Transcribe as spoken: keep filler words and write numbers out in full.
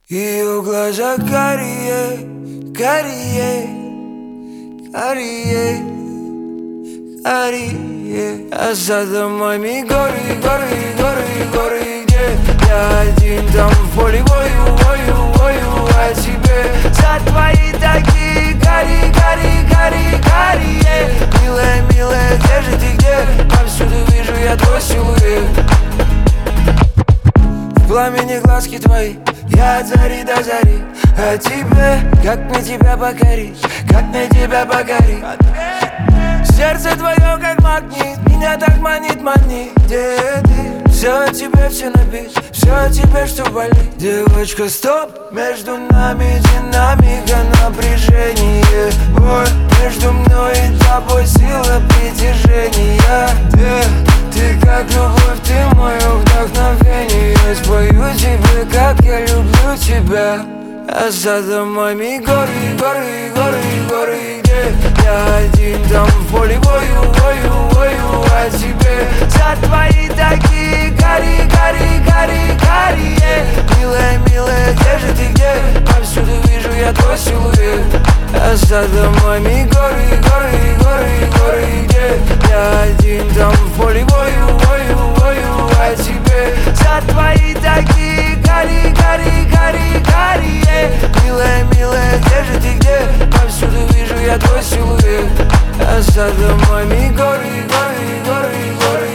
Ее глаза карие, карие, карие, карие. А за домами горы, горы, горы, горы. Где я один там в поле бою, бою, бою. А тебе за твои такие гори, гори, гори, карие. Милая, милая, где же ты, где? Повсюду вижу я твой силуэт. В пламени глазки твои я от зари до зари. А тебе, как мне тебя покорить, как мне тебя покорить? Сердце твое как магнит, меня так манит, манит. Где ты? Все о тебе, все на бит, все о тебе, что болит. Девочка, стоп, между нами динамика напряжение. Ой, между мной и тобой сила притяжения. Ты, ты как любовь, ты мое вдохновение. Я спою тебе, как я люблю тебя. А за домами горы, горы, горы, горы. Где я один там в поле бою, бою, бою. А тебе за твои такие гори, гори, гори, гори. Милая, милая, где же ты, где? Повсюду вижу я твой силуэт. А за домами горы, горы, горы, горы. Где я один там в поле бою, бою, бою. А тебе за твои такие гори, гори, гори, гори. Милая, милая, где же ты, где? Повсюду вижу я твой силуэт. А за домами горы, горы, горы, горы.